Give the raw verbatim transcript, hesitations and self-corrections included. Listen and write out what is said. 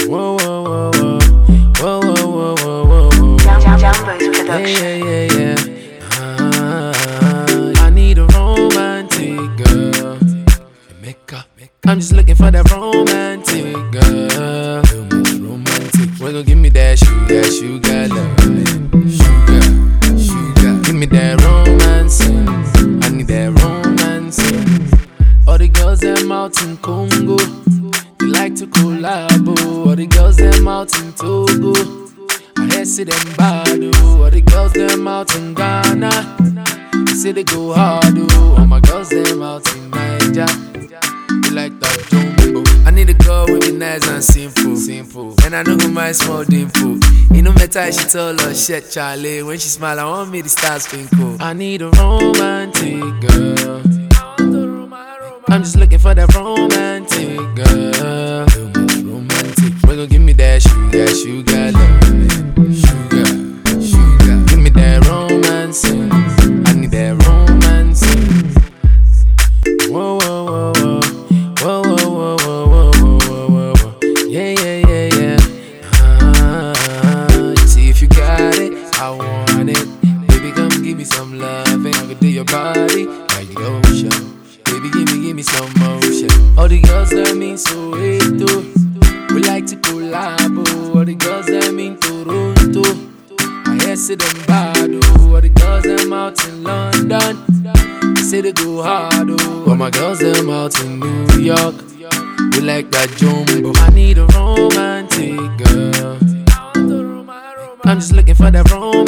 Whoa, whoa, whoa, whoa. Whoa, whoa, whoa, whoa, whoa, whoa. Jumbo's production. Yeah, yeah, yeah, yeah. Ah, I need a romantic girl. Jamaica. I'm just looking for that romantic girl. Romantic. We're gonna give me that sugar, sugar love. Sugar, sugar. Give me that romance. I need that romance. All the girls them out in Congo, they like to collabo. All the girls them out in Togo, I hear see them bad. Oh. All the girls them out in Ghana, they say they go hard. Oh. All my girls them out in Niger, they like that jumbo. I need a girl with be nice and simple, simple. And I know go my small dimple. It no matter if she tall or shit, Charlie. When she smile, I want me to start twinkle. I need a romantic girl. I'm just looking for that romantic girl. Romantic. We're gonna give me that sugar, sugar love. Sugar, sugar. Give me that romance. I need that romance. Whoa, whoa, whoa, whoa. Whoa, whoa, whoa, whoa, whoa, whoa, whoa, whoa. Yeah, yeah, yeah, yeah. Ah, see if you got it, I want it. Baby, come give me some loving. I could do your body like the ocean. Baby, give me, give me some motion. All the girls that mean Soweto, we like to collabo. All the girls that mean Toronto, I hear see them bad. Oh. All the girls them out in London, they say they go hard. Oh. All my girls them out in New York, we like that jumbo. I need a romantic girl. I'm just looking for that romance.